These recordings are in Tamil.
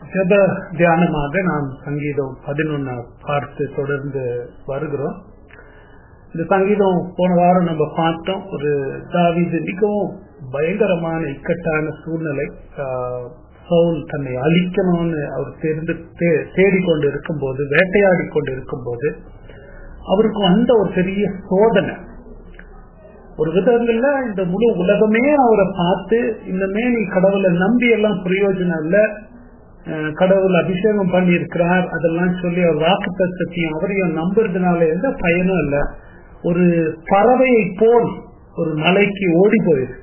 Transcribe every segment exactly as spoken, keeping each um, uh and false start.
ஜெப தியானமாக நாம் சங்கீதம் பதினொன்னு பார்த்து தொடர்ந்து வருகிறோம். இந்த சங்கீதம் போன வாரம் நம்ம பார்த்தோம். ஒரு தாவீது மிகவும் பயங்கரமான இக்கட்டான சூழ்நிலை, சவுல் தன்னை அழிக்கணும்னு அவர் தெரிந்து தேடிக்கொண்டு இருக்கும் போது, வேட்டையாடி கொண்டு இருக்கும் போது அவருக்கு வந்த ஒரு பெரிய சோதனை. ஒரு விதங்கள்ல இந்த முழு உலகமே அவரை பார்த்து, இன்னமே நீ கடவுளை நம்பி எல்லாம் பிரயோஜனம் இல்ல, கடவுள் அபிஷேகம் பண்ணி இருக்கிறார் அதெல்லாம் சொல்லி அவர் வாக்கு தத்துவத்தையும் அவரையும் நம்புறதுனால எந்த பயனும் இல்ல, ஒரு பறவையை போல் ஒரு மலைக்கு ஓடி போயிருக்கு.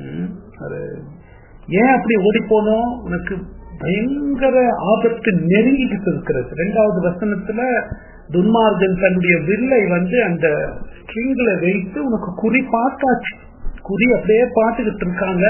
ஏன் அப்படி ஓடி போனோம்? உனக்கு பயங்கர ஆபத்து நெருங்கிட்டு இருக்கிறது. இரண்டாவது வசனத்துல துன்மார்கன் தன்னுடைய வில்லை வந்து அந்த ஸ்ட்ரிங்ல வைத்து உனக்கு குறி பார்த்தாச்சு, குறி அப்படியே பார்த்துக்கிட்டு இருக்காங்க.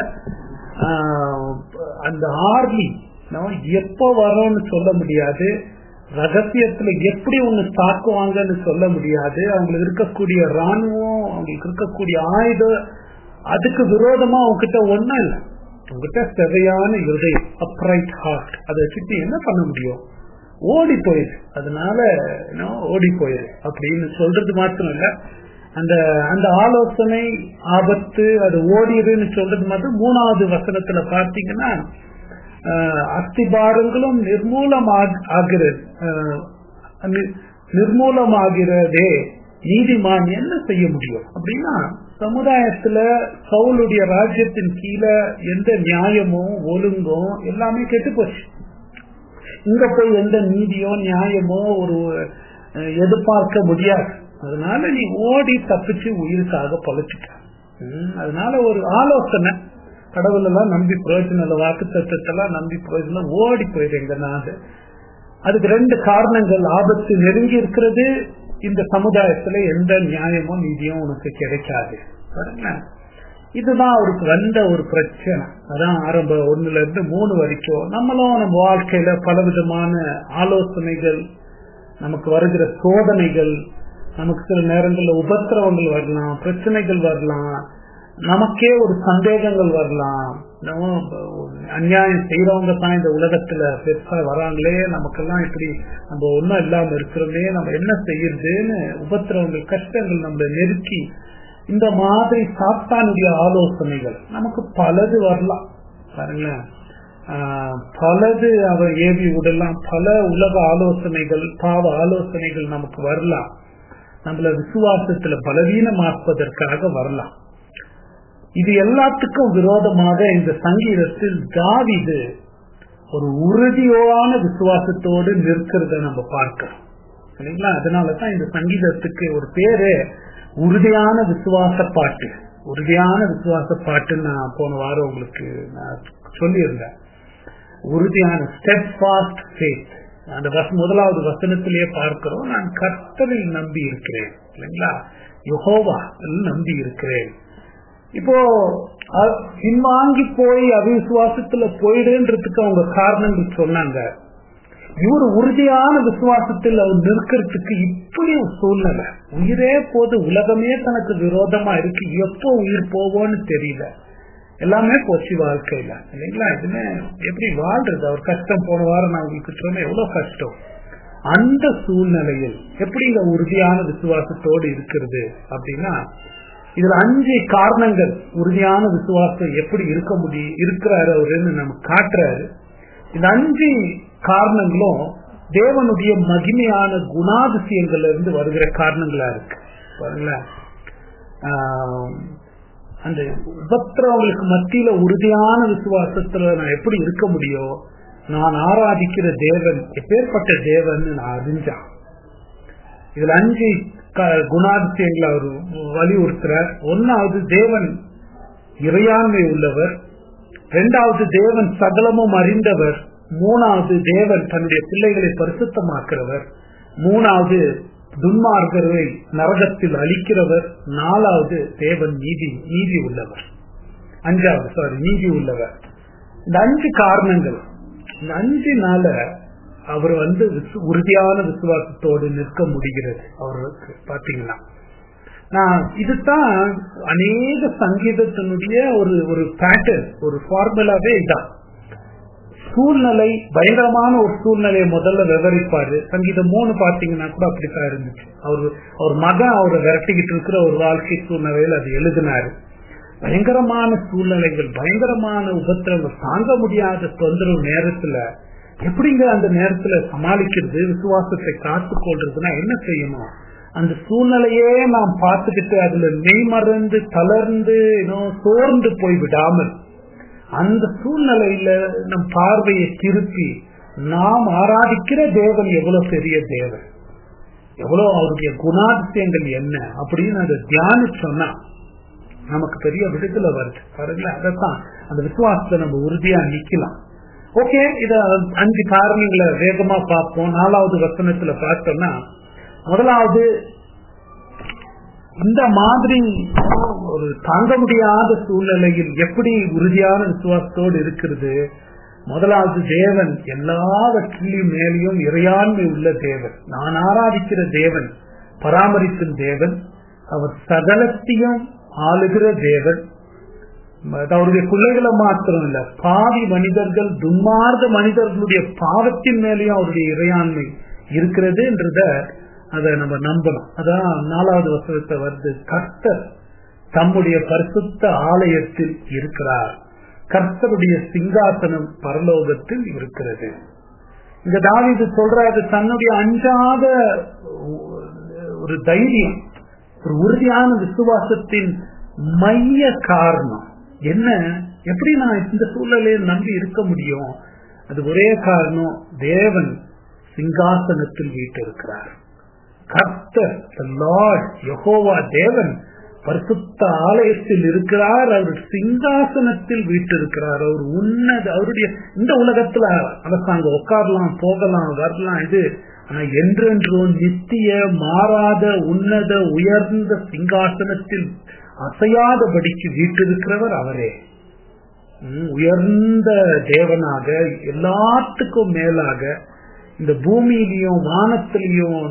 அந்த ஆர்மி எப்ப வரோம்னு சொல்ல முடியாது, ரகசியத்துல எப்படி ஒண்ணு தாக்குவாங்கன்னு சொல்ல முடியாது. அவங்களுக்கு இருக்கக்கூடிய ராணுவம், அவங்களுக்கு இருக்கக்கூடிய ஆயுதம், அதுக்கு விரோதமா உங்ககிட்ட ஒண்ணும் இல்லை. உங்ககிட்ட செவையான இருதயம், அப்ரைட் ஹார்ட், அதை வச்சுட்டு என்ன பண்ண முடியும்? ஓடி போயிரு. அதனால ஓடி போயிரு அப்படின்னு சொல்றது மாத்திரம் இல்ல, அந்த அந்த ஆலோசனை ஆபத்து, அது ஓடிடுன்னு சொல்றது மாத்திரம். மூணாவது வசனத்துல பார்த்தீங்கன்னா அஸ்திபாரங்களும் நிர்மூலமாகிறது நிர்மூலமாகிறதே நீதிமான் என்ன செய்ய முடியும் அப்படின்னா, சமுதாயத்துல சவுளுடைய ராஜ்யத்தின் கீழே எந்த நியாயமும் ஒழுங்கும் எல்லாமே கெட்டு போச்சு. இங்க போய் எந்த நீதியோ நியாயமோ ஒரு எதிர்பார்க்க முடியாது. அதனால நீ ஓடி தப்பிச்சு உயிருக்காக பழச்சிட்ட. அதனால ஒரு ஆலோசனை, கடவுள் எல்லாம் நம்பி பிரயோஜனம் இல்லை, வாக்கு தத்துவத்தெல்லாம் நம்பி பிரயோஜனம், ஓடி போயிடுங்க. நாடு அதுக்கு ரெண்டு காரணங்கள். ஆபத்து நெருங்கி இருக்கிறது, இந்த சமுதாயத்துல எந்த நியாயமோ நீதியும் உனக்கு கிடைக்காது. இதுதான் அவருக்கு வந்த ஒரு பிரச்சனை. அதான் ஆரம்ப ஒண்ணுல இருந்து மூணு வரைக்கும் நம்மளும் நம்ம வாழ்க்கையில பலவிதமான ஆலோசனைகள், நமக்கு வருகிற சோதனைகள், நமக்கு சில நேரங்கள்ல உபத்திரவங்கள் வரலாம், பிரச்சனைகள் வரலாம், நமக்கே ஒரு சந்தேகங்கள் வரலாம். நம்ம அநியாயம் செய்யறவங்க தான் இந்த உலகத்துல பெருசா வராங்களே, நமக்கெல்லாம் இப்படி நம்ம ஒன்னும் இல்லாம இருக்கிறோமே, நம்ம என்ன செய்யறதுன்னு உபத்திரவங்கள், கஷ்டங்கள் நம்மளை நெருக்கி, இந்த மாதிரி சாத்தானுடைய ஆலோசனைகள் நமக்கு பலது வரலாம். பாருங்களேன், பலது அவர் ஏவி விடலாம். பல உலக ஆலோசனைகள், பாவ ஆலோசனைகள் நமக்கு வரலாம். நம்மள விசுவாசத்துல பலவீனமாக்குவதற்காக வரலாம். இது எல்லாத்துக்கும் விரோதமாக இந்த சங்கீதத்தில் தாவீது ஒரு உறுதியான விசுவாசத்தோடு நிற்கிறத நம்ம பார்க்கிறோம். சரிங்களா? அதனாலதான் இந்த சங்கீதத்துக்கு ஒரு பேரு உறுதியான விசுவாச பாட்டு. உறுதியான விசுவாச பாட்டுன்னு நான் போன வாரம் உங்களுக்கு நான் சொல்லியிருந்தேன். உறுதியான ஸ்டெட்ஃபாஸ்ட் ஃபெய்த். அந்த முதலாவது வசனத்திலேயே பார்க்கிறோம், நான் கர்த்தரில் நம்பி இருக்கிறேன். இல்லைங்களா? யெகோவா நம்பி இருக்கிறேன். இப்போ பின்வாங்கி போய் அவிசுவாசத்துல போயிடுன்றதுக்கு அவங்க காரணங்கள் சொன்னாங்க. இவர் உறுதியான விசுவாசத்தில் அவர் நிற்கிறதுக்கு இப்படி ஒரு சூழ்நிலை. உயிரே போது, உலகமே தனக்கு விரோதமா இருக்கு, எப்போ உயிர் போவோன்னு தெரியல, எல்லாமே போச்சு வாழ்க்கையில. இல்லைங்களா? இதுமே எப்படி வாழ்றது? அவர் கஷ்டம் போன வாரம் நான் உங்களுக்கு சொன்னேன், எவ்வளவு கஷ்டம். அந்த சூழ்நிலையில் எப்படி இந்த உறுதியான விசுவாசத்தோடு இருக்கிறது அப்படின்னா, இதுல அஞ்சு காரணங்கள் உறுதியான விசுவாசம் எப்படி இருக்க முடியும் இருக்கிறாரு அவருன்னு நமக்கு காட்டுறாரு. இந்த அஞ்சு காரணங்களும் தேவனுடைய மகிமையான குணாதிசயங்கள்ல இருந்து வருகிற காரணங்களா இருக்கு. பாருங்களேன், அந்த உபத்திரவங்களுக்கு மத்தியில உறுதியான விசுவாசத்துல நான் எப்படி இருக்க முடியும்? நான் ஆராதிக்கிற தேவன் எப்பேற்பட்ட தேவன் நான் அறிஞ்சான். இதுல அஞ்சு குணாதிசயங்களை அவர் வலியுறுத்துறார். ஒன்னாவது, தேவன் இறையாண்மை உள்ளவர். இரண்டாவது, தேவன் சகலமும் அறிந்தவர். மூணாவது, தேவன் தன்னுடைய பிள்ளைகளை பரிசுத்தமாக்கிறவர். மூணாவது, துன்மார்கரை நரகத்தில் அழிக்கிறவர். நாலாவது, தேவன் நீதி நீதி உள்ளவர். அஞ்சாவது சாரி நீதி உள்ளவர். இந்த அஞ்சு காரணங்கள், இந்த அஞ்சு நாள அவர் வந்து உறுதியான விசுவாசத்தோடு நிற்க முடிகிறது அவருக்கு. பாத்தீங்கன்னா நான் இதுதான் அநேக சங்கீதத்தினுடைய ஒரு ஒரு பேட்டர்ன், ஒரு ஃபார்முலாவே இதான். சூழ்நிலை பயங்கரமான ஒரு சூழ்நிலையை முதல்ல விவரிப்பாரு. சங்கீதம் மூணு பாத்தீங்கன்னா கூட அப்படித்தான் இருந்துச்சு. அவரு அவர் மகன் அவரை விரட்டிக்கிட்டு இருக்கிற ஒரு வாழ்க்கை சூழ்நிலையில் அது எழுதினாரு. பயங்கரமான சூழ்நிலைகள், பயங்கரமான உபத்திரங்கள், தாங்க முடியாத தொந்தரவு நேரத்துல எப்படிங்க அந்த நேரத்துல சமாளிக்கிறது, விசுவாசத்தை காத்துக் கொள்றதுன்னா என்ன செய்யணும்? அந்த சூழ்நிலையே நாம் பார்த்துக்கிட்டு அதுல மெய்மறந்து தளர்ந்து சோர்ந்து போய் விடாமல் அந்த சூழ்நிலையில நம் பார்வையை திருப்பி நாம் ஆராதிக்கிற தேவன் எவ்வளவு பெரிய தேவன், எவ்வளவு அவருடைய குணாதிசயங்கள் என்ன அப்படின்னு அதை தியானிச்சோம்னா நமக்கு பெரிய விடுதலை வருது பாருங்களேன். அதைத்தான் அந்த விசுவாசத்தை நம்ம உறுதியா நிக்கலாம். ஓகே, இத அஞ்சு காரணங்களை வேகமா பார்ப்போம். நாலாவது வசனத்துல பார்த்தோம்னா, முதலாவது இந்த மாதிரி ஒரு தாங்க முடியாத சூழ்நிலையில் எப்படி உறுதியான விசுவாசத்தோடு இருக்கிறது. முதலாவது, தேவன் எல்லாவற்றிலும் மேலேயும் இறையாண்மை உள்ள தேவன். நான் ஆராதிக்கிற தேவன் பராமரிக்கும் தேவன், அவர் சகலத்தையும் ஆளுகிற தேவன். அவருடைய பிள்ளைகளை மாத்திரம் இல்ல, பாவி மனிதர்கள் துன்மார்க்க மனிதர்களுடைய பாவத்தின் மேலேயும் அவருடைய இறையாண்மை இருக்கிறது என்றத அதை நம்ம நம்பணும். அதான் நாலாவது வசனத்தை வருது, கர்த்தர் தம்முடைய பரிசுத்த ஆலயத்தில் இருக்கிறார், கர்த்தருடைய சிங்காசனம் பரலோகத்தில் இருக்கிறது. இந்த தாவீது சொல்றாரு, தன்னுடைய அஞ்சாத ஒரு தைரியம், ஒரு உறுதியான விசுவாசத்தின் மைய காரணம் என்ன? எப்படி நான் இந்த சூழலை நம்பி இருக்க முடியும்? அது ஒரே காரணம், தேவன் சிங்காசனத்தில் வீட்டிருக்கிறார். கர்த்தர் லார்ட் யெகோவா தேவன் பரிசுத்த ஆலயத்தில் இருக்கிறார், அவர் சிங்காசனத்தில் வீட்டிருக்கிறார். அவர் உன்னத, அவருடைய இந்த உலகத்துல அரசாங்கம் உட்காரலாம், போகலாம், வரலாம், இது ஆனா என்றென்றோ நித்திய மாறாத உன்னத உயர்ந்த சிங்காசனத்தில் அசையாதபடிக்கு வீட்டிருக்கிறவர் அவரே. உயர்ந்த தேவனாக, எல்லாத்துக்கும் மேலாக இந்த பூமியிலையும் வானத்திலையும்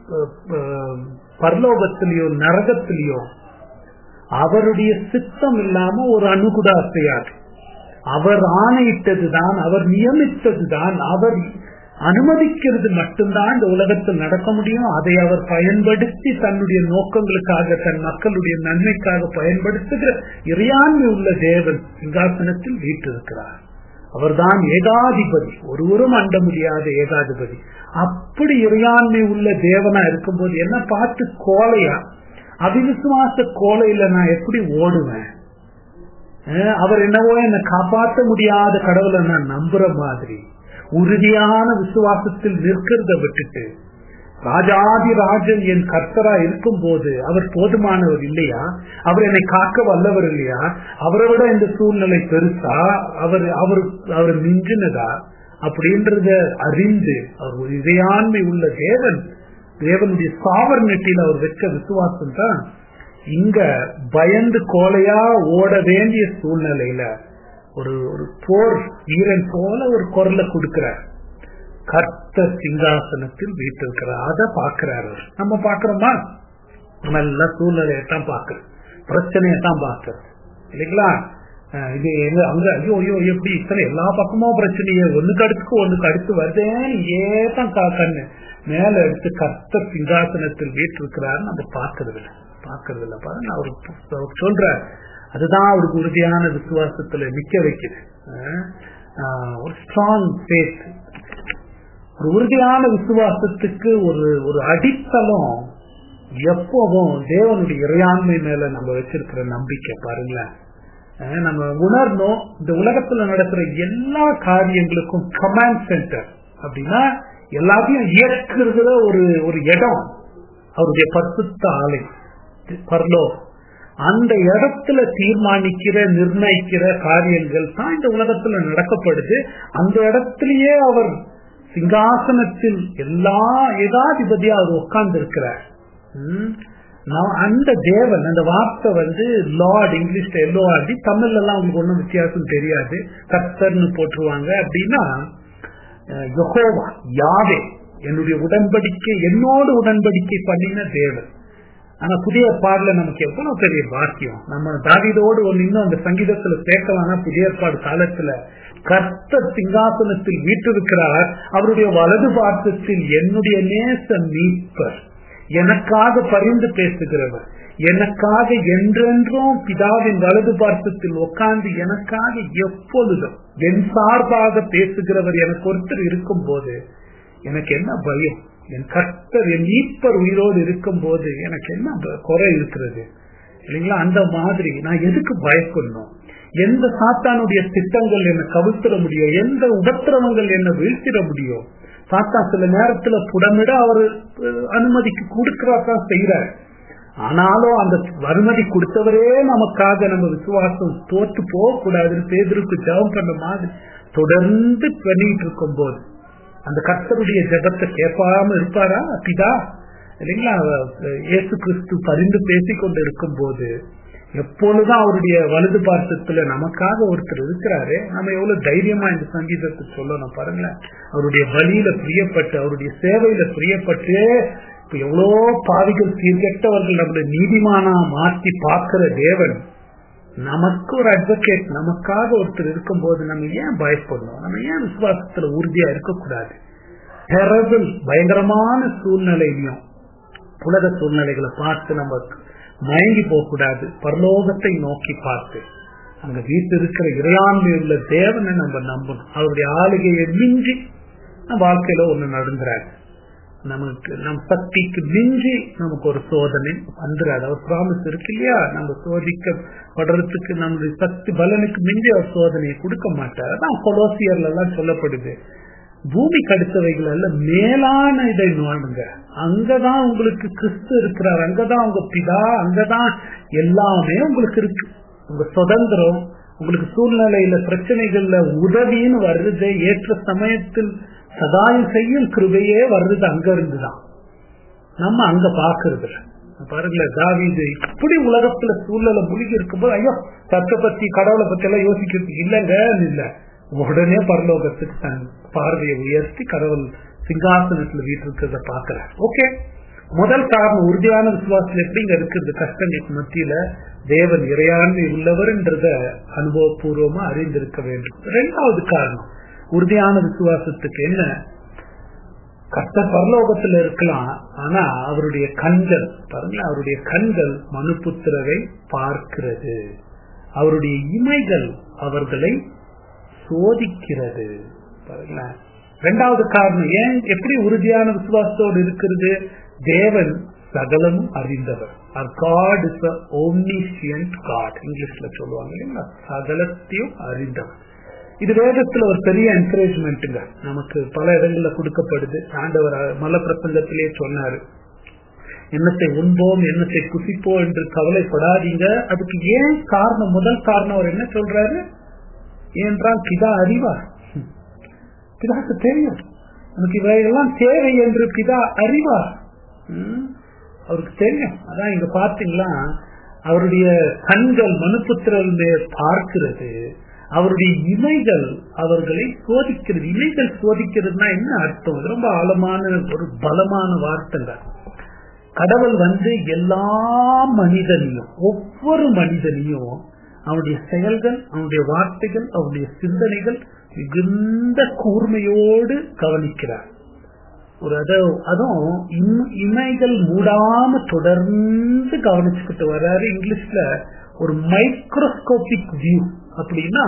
பரலோகத்திலையும் நரகத்திலையும் அவருடைய சித்தம் இல்லாம ஒரு அணு கூட அசையாது. அவர் ஆணையிட்டதுதான், அவர் நியமித்ததுதான், அவர் அனுமதிக்கிறது மட்டும்தான் இந்த உலகத்தில் நடக்க முடியும். அதை அவர் பயன்படுத்தி தன்னுடைய நோக்கங்களுக்காக, தன் மக்களுடைய நன்மைக்காக பயன்படுத்துகிற இறையாண்மை உள்ள தேவன் சிங்காசனத்தில் வீற்றிருக்கிறார். அவர்தான் ஏகாதிபதி, ஒருவரும் அண்ட முடியாத ஏகாதிபதி. அப்படி இறையாண்மை உள்ள தேவனா இருக்கும்போது என்ன பார்த்து கோலையா, அவிசுவாச கோலையில நான் எப்படி ஓடுவேன்? அவர் என்னவோ என்னை காப்பாற்ற முடியாத கடவுளை நான் நம்புற மாதிரி உறுதியான விசுவாசத்தில் நிற்கிறத விட்டுட்டு, ராஜாதி ராஜன் என் கர்த்தரா இருக்கும் போது அவர் போதுமானவர் இல்லையா? அவர் என்னை காக்க வல்லவர் இல்லையா? அவரை விட இந்த சூழ்நிலை பெருசா? அவர் அவர் அவர் மிஞ்சினதா? அப்படின்றத அறிந்து அவர் ஒரு இறையாண்மை உள்ள தேவன், தேவனுடைய சாவர்னிட்டியில் அவர் வெற்ற விசுவாசம் தான் இங்க பயந்து கோலையா ஓட வேண்டிய சூழ்நிலையில ஒரு ஒரு போர் வீரன் போல ஒரு குரலை கொடுக்கிறார். கர்த்தர் சிங்காசனத்தில் வீட்டிருக்கிறார். அதை பாக்குறாரு. நம்ம பாக்குறோமா? நல்ல சூழ்நிலையத்தான் பாக்குறோம், பிரச்சனையத்தான் பாக்குறோம் இல்லைங்களா? இது எங்க அங்க ஐயோ ஐயோ எப்படி இத்தனை எல்லா பக்கமும் பிரச்சனையே, ஒண்ணுக்கு அடுத்துக்கு ஒண்ணுக்கு அடுத்து வருதேன்னு ஏதான் கண்ணு மேல எடுத்து கர்த்தர் சிங்காசனத்தில் வீட்டிருக்கிறாரு நம்ம பாக்குறது இல்லை பாக்குறது இல்லை பாருங்க. அவரு சொல்ற அதுதான் அவருக்கு உறுதியான விசுவாசத்துல நிக்க வைக்குது. ஒரு ஸ்ட்ராங் ஃபேத், ஒரு உறுதியான விசுவாசத்துக்கு ஒரு ஒரு அடித்தளம் எப்பவும் தேவனுடைய இறையாண்மை மேல நம்ம வச்சிருக்கிற நம்பிக்கை. பாருங்களேன், நம்ம உணரணும், இந்த உலகத்துல நடக்கிற எல்லா காரியங்களுக்கும் கமாண்ட் சென்டர் அப்படின்னா எல்லாத்தையும் இயக்குற ஒரு ஒரு இடம் அவருடைய பரிசுத்த ஆலயம் பரலோகம். அந்த இடத்துல தீர்மானிக்கிற நிர்ணயிக்கிற காரியங்கள் தான் இந்த உலகத்துல நடக்கப்படுது. அந்த இடத்திலேயே அவர் சிங்காசனத்தில் எல்லா ஏகாதிபதியா அவர் உட்கார்ந்து இருக்கிறார். அந்த தேவன், அந்த வார்த்தை வந்து லார்ட், இங்கிலீஷ்ல எல்ஓஆர்டி, தமிழ்ல எல்லாம் உங்களுக்கு ஒன்றும் வித்தியாசம் தெரியாது, கர்த்தர்னு போட்டுருவாங்க. அப்படின்னா யெகோவா யாவே, என்னுடைய உடன்படிக்கை, என்னோடு உடன்படிக்கை பண்ணின தேவன். ஆனா புதிய ஏற்பாடுல நமக்கு எவ்வளவு பெரிய பாக்கியம். நம்ம தாவீதோடு ஒன்னு இன்னும் அந்த சங்கீதத்துல சேர்க்கலாம்னா புதிய ஏற்பாடு காலத்துல கர்த்தர் சிங்காசனத்தில் வீற்றிருக்கிறார், அவருடைய வலது பாரத்தில் என்னுடைய நேச மீட்பர், எனக்காக பரிந்து பேசுகிறவர், எனக்காக என்றென்றும் பிதாவின் வலது பாரத்தில் உட்கார்ந்து எனக்காக எப்பொழுதும் என் சார்பாக பேசுகிறவர் எனக்கு ஒருத்தர் இருக்கும் போது எனக்கு என்ன பயம்? என் கர்த்தர் என் மீட்பர் உயிரோடு இருக்கும் போது எனக்கு என்ன குறை இருக்கிறது இல்லைங்களா? அந்த மாதிரி நான் எதுக்கு பயப்படணும்? எந்த சாத்தானுடைய திட்டங்கள் என்ன கவிழ்த்திட முடியும்? எந்த உபத்திரவங்கள் என்ன வீழ்த்திட முடியும்? சாத்தான் சில நேரத்துல புடமிட அவர் அனுமதிக்கு கொடுக்கிறதான் செய்யறார். ஆனாலும் அந்த அனுமதி கொடுத்தவரே நமக்காக நம்ம விசுவாசம் தோற்று போக கூடாதுன்னு பேதுருக்கு ஜெபம் பண்ண மாதிரி தொடர்ந்து பண்ணிட்டு இருக்கும் போது அந்த கர்த்தருடைய ஜெபத்தை கேட்பாம இருப்பாரா பிதா? இல்லைங்களா? இயேசு கிறிஸ்து பரிந்து பேசிக் கொண்டு இருக்கும் போது எப்பொழுதும் அவருடைய வலது பாரசத்துல நமக்காக ஒருத்தர் இருக்கிறாரு. நம்ம எவ்வளவு தைரியமா இந்த சங்கீதத்தை சொல்லணும் பாருங்களேன். அவருடைய பலியில பிரியப்பட்டு அவருடைய சேவையில பிரியப்பட்டு இப்ப எவ்வளோ பாவிகள் தீர்க்கெட்டவர்கள் நம்மளை நீதிமானா மாற்றி பார்க்கிற தேவன் நமக்கு ஒரு அட்வொகேட், நமக்காக ஒருத்தர் இருக்கும் போது நம்ம ஏன் பயப்படணும்? நம்ம ஏன் விசுவாசத்துல உறுதியா இருக்கக்கூடாது? டெரபிள் பயங்கரமான சூழ்நிலையிலையும் உலக சூழ்நிலைகளை பார்த்து நம்ம மயங்கி போக கூடாது. பரலோகத்தை நோக்கி பார்த்து அங்க வீட்டு இருக்கிற இறையாண்மை உள்ள தேவனை நம்ம நம்பணும். அவருடைய ஆளுகையை மிஞ்சி நம்ம வாழ்க்கையில ஒண்ணு நடந்துறாரு. நமக்கு நம் சக்திக்கு மிஞ்சி நமக்கு ஒரு சோதனை வந்துடாது. அவர் பிராமிஸ் இருக்கு இல்லையா? நம்ம சோதிக்கப்படுறதுக்கு நம்முடைய சக்தி பலனுக்கு மிஞ்சி அவர் சோதனையை கொடுக்க மாட்டார். அதான் கொலோசியர்ல எல்லாம் சொல்லப்படுது, பூமி கடுத்தவைகள் அல்ல மேலான இதை நோடுங்க, அங்கதான் உங்களுக்கு கிறிஸ்து இருக்கிறார், அங்கதான் உங்க பிதா, அங்கதான் எல்லாமே உங்களுக்கு இருக்கு. உங்க சுதந்திரம் உங்களுக்கு சூழ்நிலையில பிரச்சனைகள்ல உதவின்னு வருது, ஏற்ற சமயத்தில் சகாயம் செய்யும் கிருபையே வருது அங்க இருந்துதான். நம்ம அங்க பாக்குறது பாருங்களேன். தாவீது இப்படி உலகத்துல சூழ்நிலை முழுகி இருக்கும்போது ஐயோ தத்தை பத்தி கடவுளை பத்தி எல்லாம் யோசிக்கிறது இல்லைங்க இல்ல, உடனே பரலோகத்துக்கு தன் பார்வையை உயர்த்தி கடவுள் சிங்காசனத்துல வீட்டு இருக்கிறத பாக்குற. ஓகே, முதல் காரணம் உறுதியான விசுவாசத்துல எப்படிங்க இருக்கிறது? கஷ்டங்களுக்கு மத்தியில தேவன் இறையாண்மை உள்ளவர்ன்றத அனுபவபூர்வமா அறிந்திருக்க வேண்டும். இரண்டாவது காரணம் உறுதியான விசுவாசத்துக்கு என்ன? கர்த்தர் பரலோகத்துல இருக்கலாம், ஆனா அவருடைய கண்கள் பாருங்களேன், அவருடைய கண்கள் மனுபுத்திரரை பார்க்கிறது, அவருடைய இமைகள் அவர்களை சோதிக்கிறது. பாருங்களேன், இரண்டாவது காரணம் ஏன் எப்படி உறுதியான விசுவாசத்தோடு இருக்கிறது? தேவன் சகலமும் அறிந்தவர். Our God is the omniscient God. இங்கிலீஷ்ல சொல்லுவாங்க இல்லைங்களா, சகலத்தையும் அறிந்தவர். இது வேதத்துல ஒரு பெரிய என்கரேஜ்மெண்ட்டுங்க, நமக்கு பல இடங்கள்ல கொடுக்கப்படுது. ஆண்டவர் மல பிரசங்கத்திலே சொன்னாரு, என்னத்தை உண்போம் என்னத்தை குசிப்போம் என்று கவலைப்படாதீங்க. அதுக்கு ஏன் காரணம்? முதல் காரணம் அவர் என்ன சொல்றாரு என்றால், பிதா அறிவார். பிதாக்கு தெரியும் நமக்கு இவையெல்லாம் தேவை என்று பிதா அறிவார், அவருக்கு தெரியும். அதான் இங்க பாத்தீங்களா, அவருடைய கண்கள் மனுபுத்திரர்களே பார்க்கிறது, அவருடைய இமைகள் அவர்களை சோதிக்கிறது. இமைகள் சோதிக்கிறதுனா என்ன அர்த்தம்? ரொம்ப ஆழமான ஒரு பலமான வார்த்தைங்க. கடவுள் வந்து எல்லா மனிதனையும் ஒவ்வொரு மனிதனையும் அவனுடைய செயல்கள், அவனுடைய வார்த்தைகள், அவனுடைய சிந்தனைகள் மிகுந்த கூர்மையோடு கவனிக்கிறார். ஒரு அதுவும் இமைகள் மூடாம தொடர்ந்து கவனிச்சுக்கிட்டு வர்றாரு. இங்கிலீஷ்ல ஒரு மைக்ரோஸ்கோபிக் வியூ அப்படின்னா,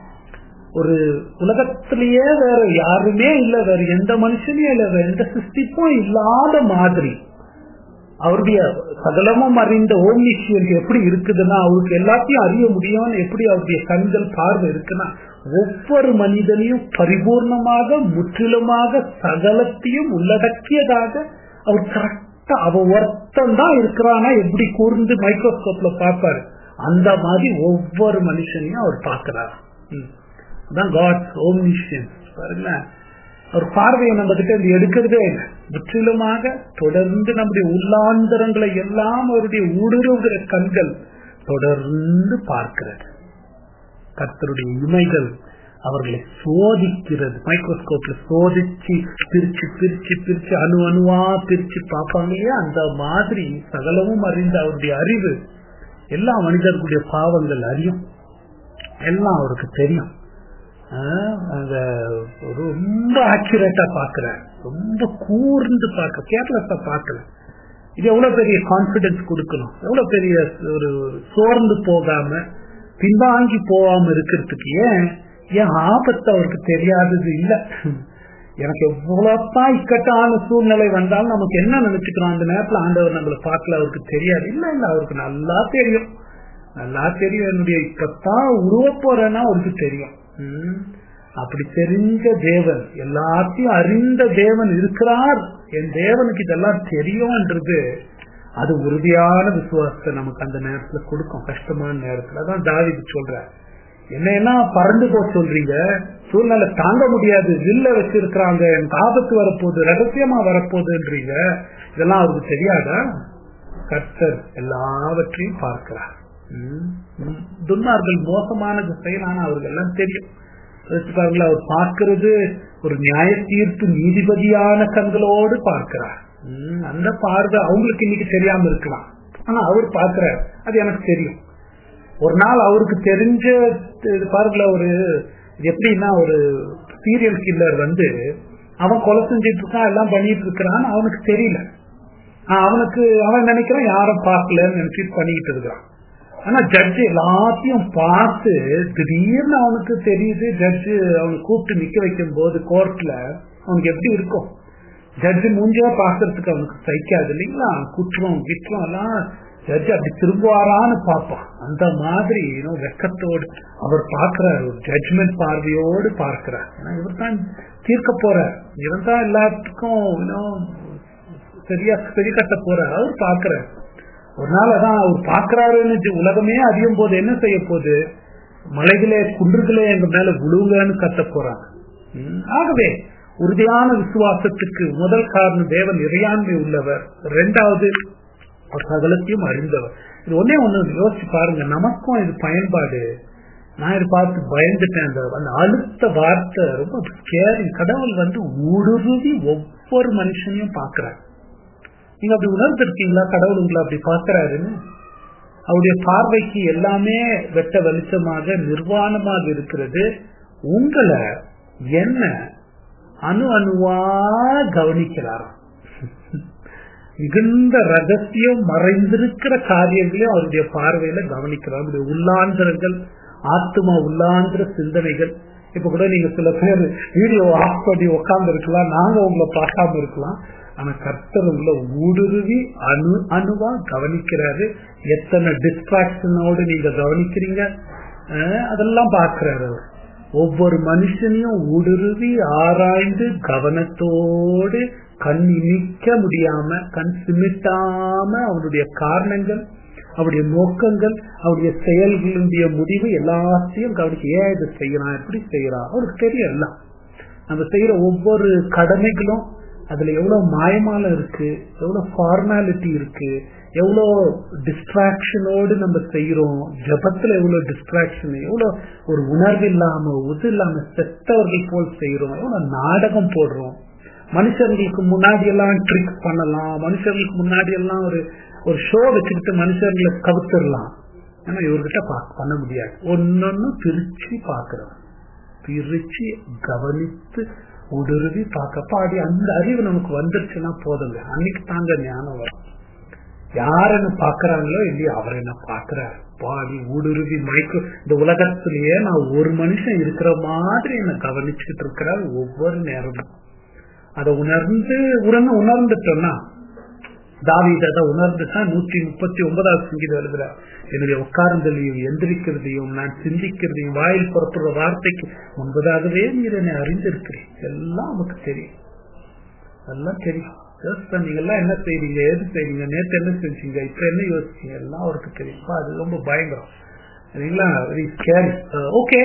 ஒரு உலகத்திலேயே வேற யாருமே இல்ல, வேற எந்த மனுஷனே இல்ல, வேற எந்த சிருஷ்டிப்பும் இல்லாத மாதிரி அவருடைய சகலமும் அறிந்த ஓம்னிஷியன்ட் எப்படி இருக்குதுன்னா, அவருக்கு எல்லாத்தையும் அறிய முடியும்னு எப்படி அவருடைய கண்கள் பார்வை இருக்குன்னா, ஒவ்வொரு மனிதனையும் பரிபூர்ணமாக முற்றிலுமாக சகலத்தையும் உள்ளடக்கியதாக அவர் கரெக்டா அவ ஒருத்தம் தான் இருக்கிறானா எப்படி கூர்ந்து மைக்ரோஸ்கோப்ல பார்ப்பாரு, அந்த மாதிரி ஒவ்வொரு மனுஷனையும் அவர் பார்க்கிறார். அதான் காட்ஸ் ஓம்னிஷியன்ஸ். பாருங்க, அவர் பார்வையை நம்ம கிட்ட இருந்து எடுக்கிறதே இல்லை, முற்றிலுமாக தொடர்ந்து நம்முடைய உள்ளாந்தரங்களை எல்லாம் அவருடைய ஊடுருவுகிற கண்கள் தொடர்ந்து பார்க்கிறது. கர்த்தருடைய இமைகள் அவர்களை சோதிக்கிறது, மைக்ரோஸ்கோப்ல சோதிச்சு பிரிச்சு பிரிச்சு பிரிச்சு அணு அணுவா பிரிச்சு பார்ப்பாங்க இல்லையா, அந்த மாதிரி சகலமும் அறிந்த அவருடைய அறிவு எல்லா மனிதர்களுடைய பாவங்கள் அறியும், எல்லாம் அவருக்கு தெரியும். ரொம்ப ஆக்யூரேட்டா பாக்குறார், ரொம்ப கூர்ந்து பார்க்க, கேர்லெஸ்ஸா பார்க்கல. இது எவ்வளவு பெரிய கான்பிடன்ஸ் கொடுக்கணும், எவ்வளவு பெரிய ஒரு சோர்ந்து போகாம பின்வாங்கி போகாம இருக்கிறதுக்கு. ஏன் ஏன் ஆபத்து அவருக்கு தெரியாதது இல்ல. எனக்கு எவ்வளவுதான் இக்கட்டான சூழ்நிலை வந்தாலும் நமக்கு என்ன நினைச்சுக்கிறோம், அந்த நேரத்துல ஆண்டவர் நம்மளை பார்க்கல, அவருக்கு தெரியாது. இல்ல இல்ல அவருக்கு நல்லா தெரியும், நல்லா தெரியும். என்னுடைய இப்பத்தான் உருவ போறேன்னா அவருக்கு தெரியும். உம் அப்படி தெரிஞ்ச தேவன், எல்லாத்தையும் அறிந்த தேவன் இருக்கிறார். என் தேவனுக்கு இதெல்லாம் தெரியும்ன்றது அது உறுதியான விசுவாசத்தை நமக்கு அந்த நேரத்துல கொடுக்கும், கஷ்டமான நேரத்துல. அதான் தாவீது சொல்ற, என்ன பறந்து போ சொல்றீங்க, சூழ்நிலை தாங்க முடியாது, வில்ல வச்சிருக்கிறாங்க, எனக்கு ஆபத்து வரப்போகுது, ரகசியமா வரப்போகுதுன்றீங்க, இதெல்லாம் அவருக்கு தெரியாதா? கர்த்தர் எல்லாவற்றையும் பார்க்கிறார். துன்மார்கள் மோசமானது செய்யலாம், அவருக்கு எல்லாம் தெரியும். அவர் பார்க்கிறது ஒரு நியாய தீர்ப்பு நீதிபதியான கண்களோடு பார்க்கிறார். அந்த பார்வை அவங்களுக்கு இன்னைக்கு தெரியாம இருக்கலாம், ஆனா அவர் பார்க்கிறார், அது எனக்கு தெரியும். ஒரு நாள் அவருக்கு தெரிஞ்ச பாருங்கள, ஒரு எப்படின்னா ஒரு சீரியல் கில்லர் வந்து அவன் கொலை செஞ்சிட்டு இருக்கான், எல்லாம் பண்ணிட்டு இருக்கிறான், அவனுக்கு தெரியல. அவனுக்கு அவன் நினைக்கிறான் யாரும் பார்க்கலன்னு நினைச்சிட்டு பண்ணிக்கிட்டு இருக்கிறான். ஆனா ஜட்ஜு எல்லாத்தையும் பார்த்து திடீர்னு அவனுக்கு தெரியுது. ஜட்ஜு அவனை கூப்பிட்டு நிக்க வைக்கும் போது கோர்ட்ல அவனுக்கு எப்படி இருக்கும், ஜட்ஜு மூஞ்சியா பாக்குறதுக்கு அவனுக்கு சகிக்காது இல்லைங்களா, குற்றம் கிற்றம் எல்லாம். ஜட்ஜு அப்படி திரும்புவாரான்னு பார்ப்பான். அந்த மாதிரி வெக்கத்தோடு அவர் பார்க்கிறார், ஒரு ஜட்ஜ்மெண்ட் பார்வையோடு பார்க்கிறார். ஏன்னா இவர் தான் தீர்க்க போறார், இவன் தான் எல்லாத்துக்கும் சரியா சரி கட்ட போறார். அவர் பார்க்கிறார். ஒரு நாள் அதான் அவர் பார்க்கிறாருன்னு உலகமே அறியும் போது என்ன செய்ய போகுது, மலைகளே குன்றுகளே எங்க மேல விழுங்கன்னு கத்த போறாங்க. ஆகவே உறுதியான விசுவாசத்துக்கு முதல் காரணம் தேவன் இறையாண்மை உள்ளவர், இரண்டாவது சகலத்தையும் அறிந்தவர். இது ஒன்னே ஒண்ணு யோசிச்சு பாருங்க, நமக்கும் இது பயன்பாடு. நான் இது பார்த்து பயந்துட்டேன். அந்த அழுத்த வார்த்தை ரொம்ப கேரி. கடவுள் வந்து ஊடுருவி ஒவ்வொரு மனுஷனையும் பாக்குறாரு. நீங்க அப்படி உணர்ந்திருக்கீங்களா கடவுள் உங்களை அப்படி பாக்குறாருன்னு? அவருடைய பார்வைக்கு எல்லாமே வெட்ட வெளிச்சமாக நிர்வாணமாக இருக்கிறது. உங்களை என்ன அணு அணுவா கவனிக்கிறாராம். மிகுந்த ரகசியம் மறைந்திருக்கிற காரியங்களையும் அவருடைய பார்வையில கவனிக்கிறார். உள்ளாந்திரங்கள், ஆத்மா உள்ளாந்திர சிந்தனைகள். இப்ப கூட நீங்க சில பேர் வீடியோ ஆஃப் பண்ணி உட்கார்ந்து இருக்கலாம், நாங்க உங்களை பார்க்காம இருக்கலாம். ஆனா கர்த்தர் உங்களை ஊடுருவி அணு அணுவா கவனிக்கிறாரு. எத்தனை டிஸ்ட்ராக்ஷனோடு நீங்க கவனிக்கிறீங்க அதெல்லாம் பார்க்கிறாரு அவர். ஒவ்வொரு மனுஷனையும் ஊடுருவி ஆராய்ந்து கவனத்தோடு கண் இனிக்க முடியாம, கண் சிமிட்டாம அவருடைய காரணங்கள், அவருடைய நோக்கங்கள், அவருடைய செயல்களுடைய முடிவு எல்லாத்தையும் கவனிக்க. ஏன் இதை செய்யறான், எப்படி செய்யறான் அவருக்கு தெரியல. நம்ம செய்யற ஒவ்வொரு கடமைகளும் அதுல எவ்வளவு மாயமாலம் இருக்கு, எவ்வளவு ஃபார்மாலிட்டி இருக்கு, எவ்வளவு டிஸ்ட்ராக்ஷனோடு நம்ம செய்யறோம். ஜபத்துல எவ்வளவு டிஸ்ட்ராக்ஷன், எவ்வளவு ஒரு உணர்வு இல்லாம உது இல்லாம செத்தவர்கள் போல் செய்யறோம், எவ்வளவு நாடகம் போடுறோம். மனுஷர்களுக்கு முன்னாடி எல்லாம் ட்ரிக்ஸ் பண்ணலாம், மனுஷர்களுக்கு முன்னாடி எல்லாம் ஒரு ஒரு ஷோ வச்சுக்கிட்டு மனுஷர்களை கவுத்துடலாம். ஆனா இவர்கிட்ட பண்ண முடியாது. ஒன்னொன்னு பிரிச்சு பாக்குறோம், பிரிச்சு கவனித்து உடுருவி பார்க்க பாடி அந்த அறிவு நமக்கு வந்துருச்சுன்னா போதுங்க. அன்னைக்கு தாங்க ஞானம் வரும். யார் என்ன பாக்குறாங்களோ இல்லையோ அவர் என்ன பாக்குறாரு. பாடி ஊடுருவி மைக்ரோ இந்த உலகத்திலேயே நான் ஒரு மனுஷன் இருக்கிற மாதிரி என்ன கவனிச்சுக்கிட்டு இருக்கிறார் ஒவ்வொரு நேரமும். அதை உணர்ந்து உடனே உணர்ந்துட்டோம்னா, தாவீது அதை உணர்ந்துட்டா நூற்றி முப்பத்தி ஒன்பதாவது சங்கீதம் எழுதுறார், என்னுடைய உட்கார்ந்தலையும் எந்திரிக்கிறதையும் நான் சிந்திக்கிறதையும் வாயில் புறப்படுற வார்த்தைக்கு முன்பதாகவே நீர் என்னை அறிந்திருக்கிறேன். எல்லாம் நமக்கு தெரியும், எல்லாம் தெரியும். நீங்க எல்லாம் என்ன செய்றீங்க, எது செய்றீங்க, நேற்று என்ன செஞ்சீங்க, இப்ப என்ன யோசிச்சீங்க, எல்லாம் அவருக்கு தெரியும். அது ரொம்ப பயங்கரம் இல்லைங்களா, வெரி ஸ்கேரி. ஓகே,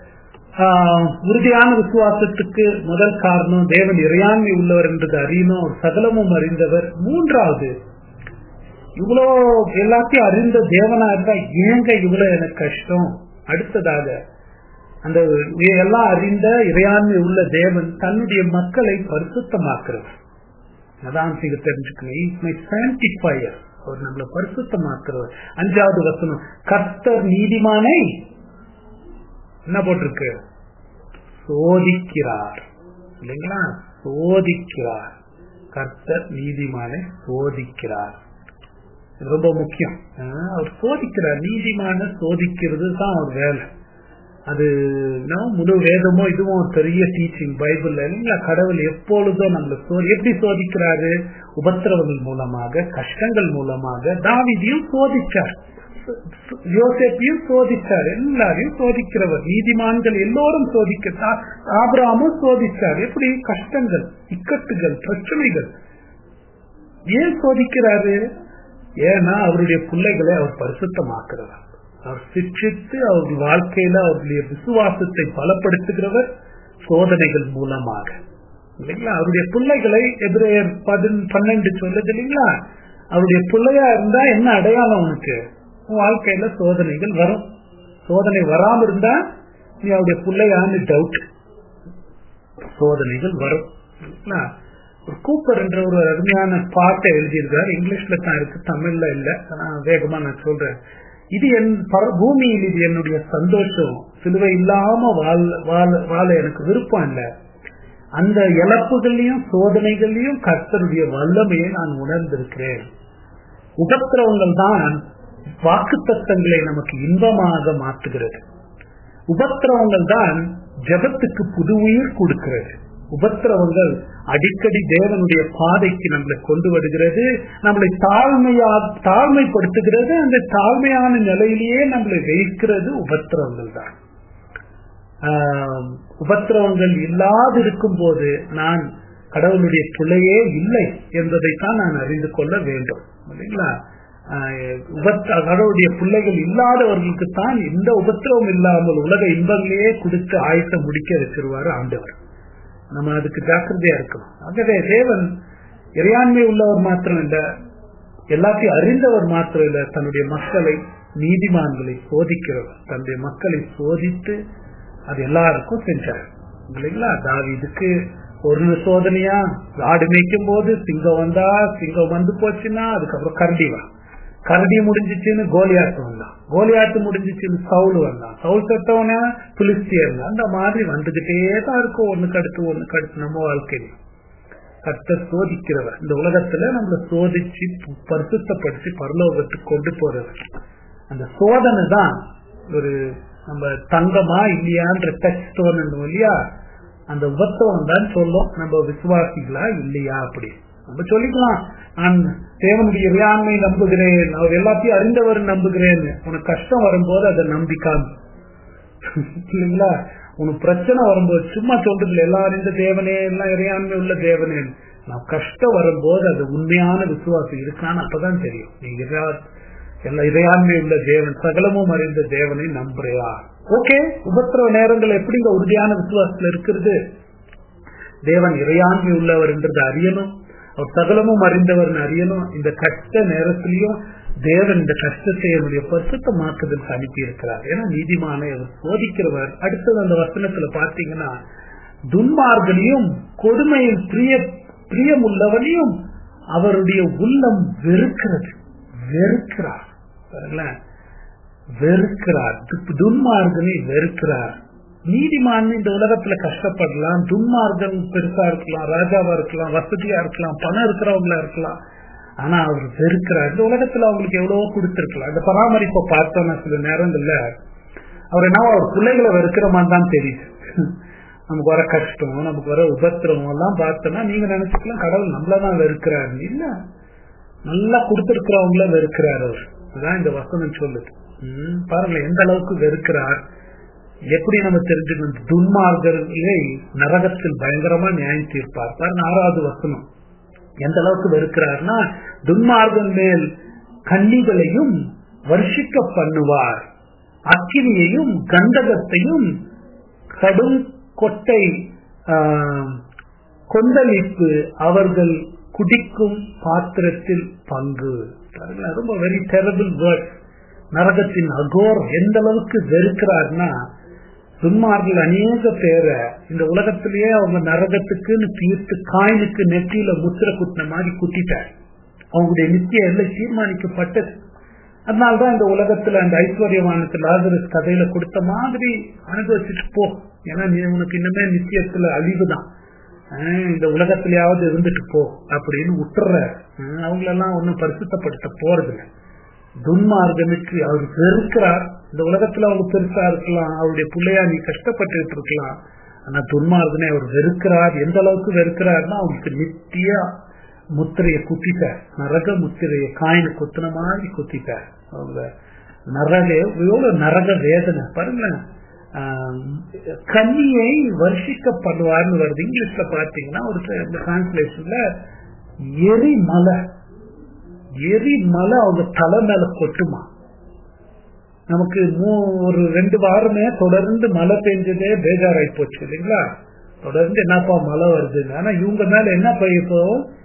உறுதியான விசுவாசத்துக்கு முதல் காரணம் தேவன் இறையாண்மை உள்ளவர் என்றது அறியணும், அவர் சகலமும் அறிந்தவர். மூன்றாவது, இவ்வளோ எல்லாத்தையும் அறிந்த தேவனா இருந்தா ஏங்க இவ்வளவு எனக்கு கஷ்டம். அடுத்ததாக, அந்த எல்லாம் அறிந்த இறையாண்மை உள்ள தேவன் தன்னுடைய மக்களை பரிசுத்தமாக்குறவர். அதான் நீங்க தெரிஞ்சுக்கணும், அவர் நம்மளை பரிசுத்தமாக்குறவர். அஞ்சாவது வசனம், கர்த்தர் நீதிமானை என்ன போட்டிருக்கு, சோதிக்கிறார் இல்லைங்களா? சோதிக்கிறார். கர்த்தர் நீதிமானை சோதிக்கிறார். இது ரொம்ப முக்கியம். அவர் சோதிக்கிறார். நீதிமான சோதிக்கிறது தான் அவர் வேலை. அது முழு வேதமோ இதுவும் பெரிய டீச்சிங் பைபிள்ல இல்லைங்களா? கடவுள் எப்பொழுதும் நம்மளை சோதி எப்படி சோதிக்கிறாரு? உபத்திரவங்கள் மூலமாக, கஷ்டங்கள் மூலமாக. தாவீதையும் சோதிச்சார், யோசேப்பையும் சோதிச்சார், எல்லாரையும் சோதிக்கிறவர். நீதிமான்கள் எல்லோரும் சோதிக்கிறார். ஆபிரகாமும் சோதிச்சார். எப்படி? கஷ்டங்கள், இக்கட்டுகள், பிரச்சனைகள். ஏன் சோதிக்கிறாரு? ஏன்னா அவருடைய பிள்ளைகளை அவர் பரிசுத்தமாக்குறவர். அவர் சிக்ஷித்து அவருடைய வாழ்க்கையில அவருடைய விசுவாசத்தை பலப்படுத்துகிறவர் சோதனைகள் மூலமாக இல்லைங்களா? அவருடைய பிள்ளைகளை எபிரேயர் பன்னெண்டு சொல்லுது இல்லைங்களா? அவருடைய பிள்ளையா இருந்தா என்ன அடையாளம்? உனக்கு உன் வாழ்க்கையில சோதனைகள் வரும். சோதனை வராம இருந்தா நீ அவருடைய பிள்ளையான்னு டவுட். சோதனைகள் வரும். கூப்பர் என்ற ஒரு அருமையான பாட்டை எழுதியிருக்காரு. இங்கிலீஷ்ல தான் இருக்கு, தமிழ்ல இல்ல. வேகமா நான் சொல்றேன். இது என் பூமியில் இது என்னுடைய சந்தோஷம், சிலுவை இல்லாம வாழ எனக்கு விருப்பம் இல்ல. அந்த இழப்புகளையும் சோதனைகளையும் கர்த்தருடைய வல்லமையை நான் உணர்ந்திருக்கிறேன். உபத்திரவங்கள் தான் வாக்குத்தத்தங்களை நமக்கு இன்பமாக மாற்றுகிறது. உபத்திரவங்கள் தான் ஜெபத்துக்கு புது உயிர் கொடுக்கிறது. உபத்திரவங்கள் அடிக்கடி தேவனுடைய பாதைக்கு நம்மளை கொண்டு வருகிறது, நம்மளை தாழ்மையா தாழ்மைப்படுத்துகிறது. அந்த தாழ்மையான நிலையிலேயே நம்மளை வைக்கிறது உபத்திரவங்கள் தான். உபத்திரவங்கள் இல்லாதிருக்கும் போது நான் கடவுளுடைய பிள்ளையே இல்லை என்பதைத்தான் நான் அறிந்து கொள்ள வேண்டும் இல்லைங்களா? கடவுளுடைய பிள்ளைகள் இல்லாதவர்களுக்கு தான் இந்த உபத்திரவம் இல்லாமல் உலக இன்பங்களையே கொடுத்து ஆயத்தை முடிக்க வச்சிருவாரு ஆண்டவர். நம்ம அதுக்கு ஜாக்கிரதையா இருக்கணும். ஆகவே தேவன் இறையாண்மை உள்ளவர் மாத்திரம் இல்ல, எல்லாத்தையும் அறிந்தவர் மாத்திரம் இல்ல, தன்னுடைய மக்களை, நீதிமான்களை சோதிக்கிறவர். தன்னுடைய மக்களை சோதித்து அது எல்லாருக்கும் செஞ்சார் இல்லைங்களா? தாவீதுக்கு ஒரு சோதனையா, ஆடு மேய்க்கும் போது சிங்கம் வந்தா, சிங்கம் வந்து போச்சுன்னா அதுக்கப்புறம் கரடி வா, கரடி முடிஞ்சிச்சுன்னு கோலியாத்து வந்தான், கோலியாத்து முடிஞ்சிச்சுன்னு சவுல் வந்தான், சவுல் செத்தவன பிலிஸ்தியர். அந்த மாதிரி வந்துகிட்டே தான் இருக்கும், ஒண்ணுக்கு அடுத்து ஒண்ணுக்கு அடுத்து நம்ம வாழ்க்கையில. கர்த்தர் சோதிக்கிறவர். இந்த உலகத்துல நம்மள சோதிச்சு பரிசுத்தப்படுத்தி பரலோகத்துக்கு கொண்டு போறவர். அந்த சோதனை தான் ஒரு நம்ம தங்கமா இல்லையான்ற டச் ஸ்டோன் இல்லையா? அந்த உபத்திரவம் தான் சொல்லும் நம்ம விசுவாசிகளா இல்லையா. அப்படி நம்ம சொல்லிக்கலாம், நான் தேவனுடைய இறையாண்மை நம்புகிறேன், அவர் எல்லாத்தையும் அறிந்தவர் நம்புகிறேன். உனக்கு கஷ்டம் வரும்போது அதை நம்பிக்காம இல்லைங்களா? உனக்கு பிரச்சனை வரும்போது சும்மா சொல்றது எல்லாம் அறிந்த தேவனே, எல்லாம் இறையாண்மை உள்ள தேவனே. நான் கஷ்டம் வரும்போது அது உண்மையான விசுவாசம் இருக்கான்னு அப்பதான் தெரியும். நீங்க எல்லா இறையாண்மை உள்ள தேவன், சகலமும் அறிந்த தேவனை நம்புறியா? ஓகே, உபத்திரவ நேரங்கள் எப்படிங்க உறுதியான விசுவாசத்துல இருக்கிறது? தேவன் இறையாண்மை உள்ளவர் என்றது அறியணும், அவர் சகலமும் அறிந்தவர் அறியணும். இந்த கஷ்ட நேரத்திலையும் தேவன் இந்த கஷ்டத்தை என்னுடைய பரிசுத்தமாக்குதலுக்கு அனுப்பி இருக்கிறார். ஏன்னா நீதிமானை அவர் சோதிக்கிறவர். அடுத்தது அந்த வசனத்துல பாத்தீங்கன்னா, துன்மார்கனையும் கொடுமையில் பிரிய பிரியமுள்ளவனையும் அவருடைய உள்ளம் வெறுக்கிறது. வெறுக்கிறார் வெறுக்கிறார் துன்மார்கனை வெறுக்கிறார். நீதிமான் இந்த உலகத்துல கஷ்டப்படலாம், துன்மார்கன் பெருசா இருக்கலாம், ராஜாவா இருக்கலாம், வசதியா இருக்கலாம், பணம் இருக்கிறவங்களா இருக்கலாம், ஆனா அவர் வெறுக்கிறார். இந்த உலகத்துல அவங்களுக்கு எவ்வளவோ கொடுத்திருக்கலாம். இந்த பராமரிப்பை பார்த்தோம்னா சில நேரங்கள்ல அவர் என்ன அவர் பிள்ளைகளை வெறுக்கிற மாதிரி தான் தெரியுது. நமக்கு வர கஷ்டம், நமக்கு வர உபத்திரவம் எல்லாம் பார்த்தோம்னா நீங்க நினைச்சுக்கலாம் கடவுள் நம்மளதான் வெறுக்கிறாரு. இல்ல, நல்லா கொடுத்திருக்கிறவங்கள வெறுக்கிறார் அவர். அதுதான் இந்த வசனம் சொல்லுது. உம் பாருங்க எந்த அளவுக்கு வெறுக்கிறார். எப்படி நம்ம தெரிஞ்சுக்கணும்? துன்மார்கர்களை நரகத்தில் பயங்கரமா நியாயம் தீர்ப்பார். பாருங்க ஆறாவது வசனம் எந்த அளவுக்கு வெறுக்கிறார்னா, துன்மார்கன் மேல் கன்னிகளையும் வர்ஷிக்க பண்ணுவார், அக்கினியையும் கந்தகத்தையும் கடும் கொட்டை கொந்தளிப்பு அவர்கள் குடிக்கும் பாத்திரத்தில் பங்கு. ரொம்ப வெரி டெரபிள் வேர்ட். நரகத்தின் அகோர் எந்த அளவுக்கு வெறுக்கிறார்னா, துன்மார்கள் அநேக பேரை இந்த உலகத்திலேயே அவங்க நரகத்துக்குன்னு தீர்த்து காயினுக்கு நெற்றியில முத்திர குத்தின மாதிரி குத்திட்டார். அவங்களுடைய நித்திய எல்லை தீர்மானிக்கப்பட்டது. அதனால்தான் இந்த உலகத்துல அந்த ஐஸ்வர்யவானத்தில் லாசரஸ் கதையில கொடுத்த மாதிரி அனுபவிச்சுட்டு போ, ஏன்னா நீ உனக்கு இன்னுமே நித்தியத்துல அழிவுதான், இந்த உலகத்திலேயாவது இருந்துட்டு போ அப்படின்னு விட்டுற. அவங்களெல்லாம் ஒன்னும் பரிசுத்தப்படுத்த போறது இல்லை. துன்மார்கனுக்கு அவர் வெறுக்கிறார். இந்த உலகத்துல அவங்க பெருசா இருக்கலாம், அவருடைய பிள்ளையா நீ கஷ்டப்பட்டு இருக்கலாம், ஆனா துன்மார்கனை அவர் வெறுக்கிறார். எந்த அளவுக்கு வெறுக்கிறார்னா அவங்களுக்கு நித்திய முத்திரையை குத்திட்டார், நரக முத்திரையை காயின குத்துன மாதிரி குத்திட்டார். அவங்க நரக எவ்வளவு நரக வேதனை பாருங்களேன். கன்னியை வருஷிக்கப்படுவார்னு வருது இங்கிலீஷ்ல பாத்தீங்கன்னா. ஒரு டிரான்ஸ்லேஷன்ல எரி மலை எரி மலை அவங்க தலை மேல கொட்டுமா. நமக்கு ஒரு ரெண்டு வாரமே தொடர்ந்து மழை பெஞ்சதே பேஜாராய் போச்சு இல்லைங்களா. தொடர்ந்து என்னப்பா மழை வருது, ஆனா இவங்க மேல என்ன பெய்யப்போ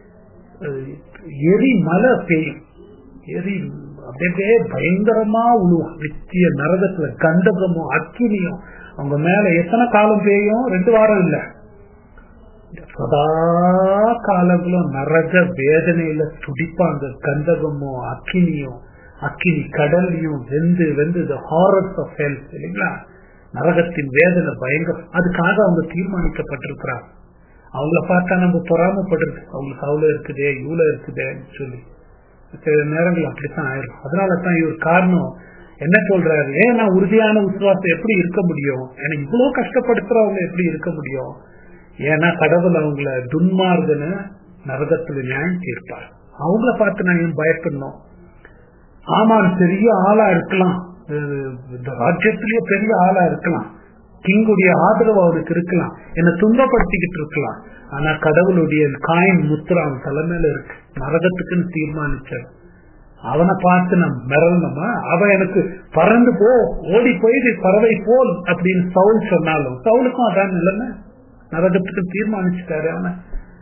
எரி மழை பெய்யும். எரி அப்படியே பயங்கரமா உழுவும். நித்திய நரகத்துல கந்தகமும் அக்கினியும் அவங்க மேல எத்தனை காலம் பெய்யும்? ரெண்டு வாரம் இல்ல, சதா காலங்களும் நரக வேதனையில துடிப்பாங்க. கந்தகமும் அக்கினியும் அக்கினி கடலையும் வெந்து வெந்து ஹாரர்ஸ் ஆஃப் ஹெல்த் இல்லைங்களா. நரகத்தின் வேதனை பயங்கரம். அதுக்காக அவங்க தீர்மானிக்கப்பட்டிருக்கிறாங்க. அவங்கள பார்த்தா நம்ம பொறாமப்பட்டிருக்கு, அவங்களுக்கு அவ்வளவு இருக்குதே இவ்வளவு இருக்குதேன்னு சொல்லி. சில நேரங்கள் அப்படித்தான் ஆயிரும். அதனாலதான் இவர் காரணம் என்ன சொல்றாரு, ஏன்னா உறுதியான விசுவாசம் எப்படி இருக்க முடியும், ஏன்னா இவ்வளவு கஷ்டப்படுத்துறவங்க எப்படி இருக்க முடியும்? ஏன்னா கடவுள் அவங்கள துன்மார்கன நரகத்துல நியாயம் தீர்ப்பார். அவங்கள பார்த்து நான் ஏன் பயப்படணும்? ஆமான் பெரிய ஆளா இருக்கலாம், இந்த ராஜ்யத்திலேயே பெரிய ஆளா இருக்கலாம், கிங்குடைய ஆதரவு அவருக்கு இருக்கலாம், என்ன துன்பப்படுத்திக்கிட்டு இருக்கலாம், ஆனா கடவுளுடைய காயின் முத்திரை அவன் தலைமையில இருக்கு. நரகத்துக்குன்னு தீர்மானிச்சார். அவனை பார்த்து நான் மிரளணுமா? அவன் எனக்கு பறந்து போ, ஓடி போயிடு பறவை போல் அப்படின்னு சவுல் சொன்னாலும் சவுலுக்கும் அதான் நிலைமை. நரகத்துக்கு தீர்மானிச்சுட்டாரு அவனை.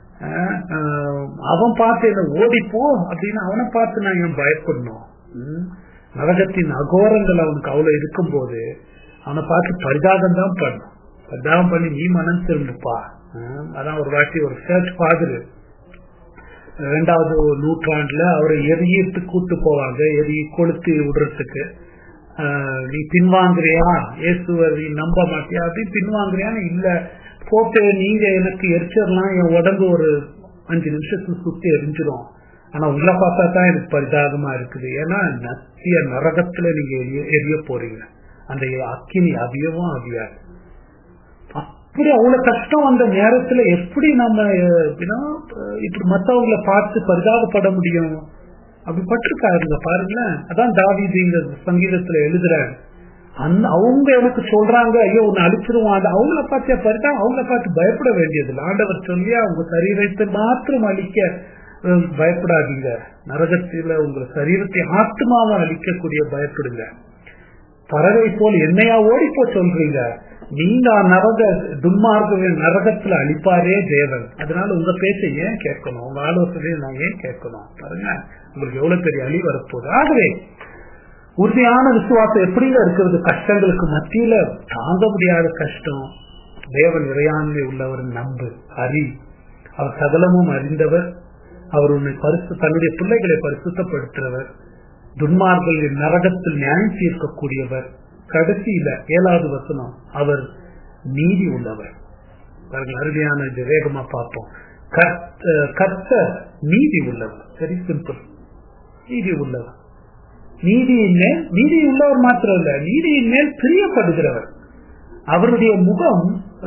அவன் பார்த்து என்ன ஓடி போ அப்படின்னு அவனை பார்த்து நான் ஏன் பயப்படணும்? நரகத்தின் அகோரங்கள் அவனுக்கு அவ்வளவு இருக்கும் போது அவனை பார்த்து பரிதாபம் தான் பண்ணும். பரிதாபம் பண்ணி நீ மனம் திரும்புப்பா. அதான் ஒரு வாட்டி ஒரு சர்ச் ஃபாதர் இரண்டாவது நூற்றாண்டுல அவரை எரியத்து கூட்டு போவாங்க, எரிய கொளுத்தி விடுறதுக்கு. நீ பின்வாங்குறியா, இயேசுவை நீ நம்ப மாட்டியா அப்படின்னு பின்வாங்குறியான்னு இல்ல, போட்டு நீங்க எனக்கு எரிச்சிடலாம், என் உடம்பு ஒரு அஞ்சு நிமிஷத்துக்கு சுத்தி எரிஞ்சிடும், ஆனா உள்ள பார்த்தா தான் எனக்கு பரிதாபமா இருக்குது. ஏன்னா நத்திய நரகத்துல நீங்க எரிய எரிய போறீங்க, அந்த அக்கினி அவியவும் அவியாது. அப்படி அவ்வளவு கஷ்டம் அந்த நேரத்துல எப்படி நம்ம இப்படி மத்தவங்களை பார்த்து பரிதாபப்பட முடியும்? அப்படி பட்டிருக்காருங்க பாருங்களேன். அதான் தாவீது இந்த சங்கீதத்துல எழுதுறாரு. அந்த அவங்க எனக்கு சொல்றாங்க ஐயோ உன்னை அழிச்சிருவான், அவங்கள பார்த்து பரிதா அவங்கள பார்த்து பயப்பட வேண்டியது இல்லை. ஆண்டவர் சொல்லி அவங்க சரீரத்தை மாத்திரம் அழிக்க பயப்படாதீங்க, நரகத்தில உங்க சரீரத்தை ஆத்மாவை அழிக்கக்கூடிய பயப்படுங்க. பறவை போல் என்னையா ஓடிப்போ சொல்றீங்க, நீங்க நரக துன்மார்க்க நரகத்துல அழிப்பாரே தேவன், அதனால உங்க பேச்ச ஏன் கேட்கணும், உங்க ஆலோசனையை நான் ஏன் கேட்கணும்? பாருங்க உங்களுக்கு எவ்வளவு பெரிய அழி வரப்போகுது. ஆகவே உறுதியான விசுவாசம் எப்படிங்க இருக்கிறது? கஷ்டங்களுக்கு மத்தியில தாங்க முடியாத கஷ்டம், தேவன் இறையாண்மை உள்ளவர் நம்பு, அறி, அவர் சகலமும் அறிந்தவர், அவர் உன்னை பரிசு தன்னுடைய பிள்ளைகளை பரிசுத்தப்படுத்துறவர், துன்மார்களின் நரகத்தில் நியாயம் தீர்க்கக்கூடியவர். கடைசியில ஏழாவது வசனம், அவர் நீதி உள்ளவர். அருமையான வேகமா பார்ப்போம். கர்த்தர் நீதி உள்ளவர், வெரி சிம்பிள், நீதி உள்ளவர். நீதியின் மேல் நீதி உள்ளவர் மாத்திரம் இல்ல, நீதியின் மேல் பிரியப்படுகிறவர். அவருடைய முகம்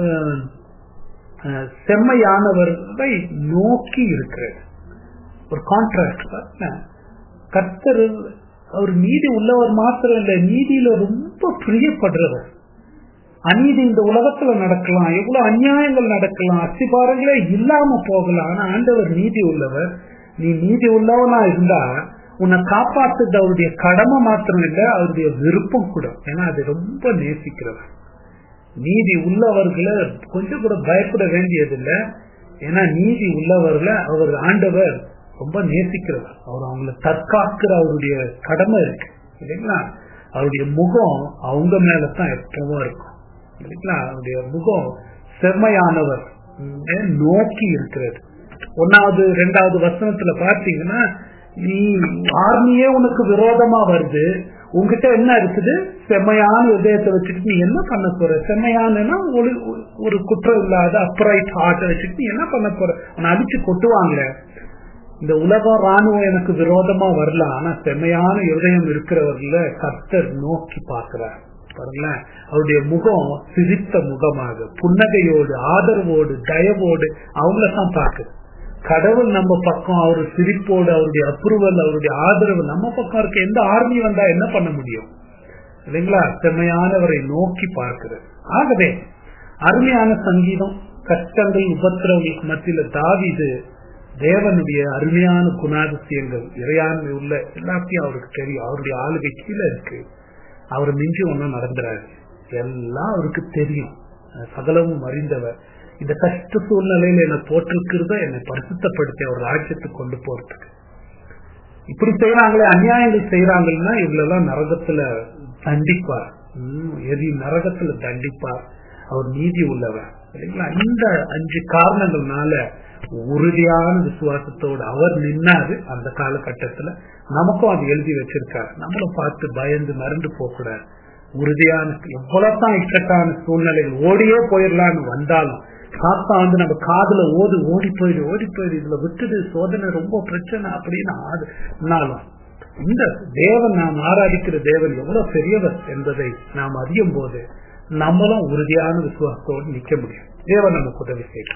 செம்மையானவர்களை நோக்கி இருக்கிறது. ஒரு கான்ட்ராஸ்ட். கர்த்தர் அவர் நீதி உள்ளவர் மாத்திரம் இல்ல, நீதியில ரொம்ப பிரியப்படுறவர். அநீதி இந்த உலகத்துல நடக்கலாம், எவ்வளவு அநியாயங்கள் நடக்கலாம், அத்திபாரங்களே இல்லாம போகலாம், ஆனா ஆண்டவர் நீதி உள்ளவர். நீ நீதி உள்ளவனா இருந்தா உன்னை காப்பாற்றுறது அவருடைய கடமை மாத்திரம் இல்ல, அவருடைய விருப்பம் கூட. ஏன்னா அது ரொம்ப நேசிக்கிறவர். நீதி உள்ளவர்களை கொஞ்சம் கூட பயப்பட வேண்டியதில்லை. ஏன்னா நீதி உள்ளவர்களை அவர் ஆண்டவர் ரொம்ப நேசிக்கிறவர். அவர் அவங்களை தற்காக்கிற அவருடைய கடமை இருக்கு இல்லைங்களா. அவருடைய முகம் அவங்க மேலதான் எப்பவும் இருக்கும் இல்லைங்களா. அவருடைய முகம் செம்மையானவர் நோக்கி இருக்கிறது. ஒன்னாவது ரெண்டாவது வசனத்துல பார்த்தீங்கன்னா, நீ ஆர்மியே உனக்கு விரோதமா வருது, உங்ககிட்ட என்ன இருக்குது? செம்மையான இதயத்தை வச்சுட்டு நீ என்ன பண்ண போற? செம்மையானா ஒரு ஒரு குற்றம் இல்லாத அப்ரைட் ஹார்ட்டை வச்சுட்டு நீ என்ன பண்ண போற? அவனை அடிச்சு கொட்டுவாங்க. இந்த உலகம் ராணுவம் எனக்கு விரோதமா வரலாம், ஆனா செம்மையான இதயம் இருக்கிறவர்கள கர்த்தர் நோக்கி பார்க்கிறார். பாருங்களேன், அவருடைய முகம் சிரித்த முகமாக புன்னகையோடு ஆதரவோடு தயவோடு அவங்கள தான் பார்க்குது. கடவுள் நம்ம பக்கம், அவரு சிரிப்போடு, அவருடைய அப்ரூவல், அவருடைய ஆதரவு நம்ம பக்கம் இருக்க. எந்த ஆர்மி வந்தா என்ன பண்ண முடியும் இல்லைங்களா? செம்மையானவரை நோக்கி பார்க்கிறது. ஆகவே அருமையான சங்கீதம். கஷ்டங்கள் உபத்திரவங்களுக்கு மத்தியில தாவீது தேவனுடைய அருமையான குணாதிசயங்கள் இறையாண்மை உள்ள எல்லாத்தையும் அவருக்கு தெரியும். அவருடைய ஆளுகை கீழே இருக்கு. அவர் மிஞ்சி ஒன்னும் நடந்துறாரு, எல்லாம் அவருக்கு தெரியும். சகலமும் அறிந்தவர். இந்த கஷ்ட சூழ்நிலையில என்னை போட்டிருக்கிறத என்னை பரிசுத்தப்படுத்தி அவர் ராஜ்யத்துக்கு கொண்டு போறதுக்கு. இப்படி செய்யறாங்களே, அநியாயங்கள் செய்யறாங்கன்னா இவ்வளவு நரகத்துல தண்டிப்பார். உம் எதி நரகத்துல தண்டிப்பார். அவர் நீதி உள்ளவர் இல்லைங்களா? இந்த அஞ்சு காரணங்கள்னால உறுதியான விசுவாசத்தோடு அவர் நின்னாரு. அந்த காலகட்டத்துல நமக்கும் அது எழுதி வச்சிருக்காரு. நம்மளும் பார்த்து பயந்து மறந்து போக கூடாது. உறுதியான எவ்வளவுதான் இக்கட்டான சூழ்நிலைகள் ஓடியே போயிடலான்னு வந்தாலும் காத்தா வந்து நம்ம காதுல ஓடு ஓடி போயிடு ஓடி போயிடு இதுல விட்டுது சோதனை ரொம்ப பிரச்சனை அப்படின்னு ஆனாலும் இந்த தேவன் நாம் ஆராதிக்கிற தேவன் எவ்வளவு பெரியவர் என்பதை நாம் அறியும் போது நம்மளும் உறுதியான விசுவாசத்தோடு நிக்க முடியும். தேவன் நமக்கு உதவி செய்யும்.